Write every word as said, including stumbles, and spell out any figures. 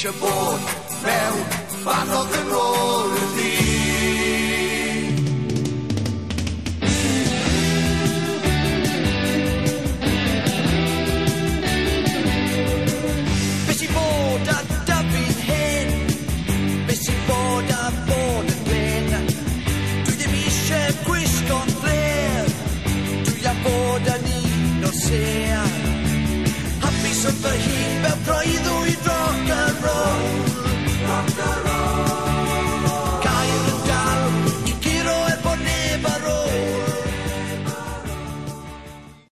isio bod mewn bannog yn ôl y dyn. Be sy'n bod a dyfu'n hyn? Be sy'n bod a bod yn glyn? Dwi ddim eisiau gwisgo'n fler, dwi am bod yn un o'r ser. Hapus o'n fy hun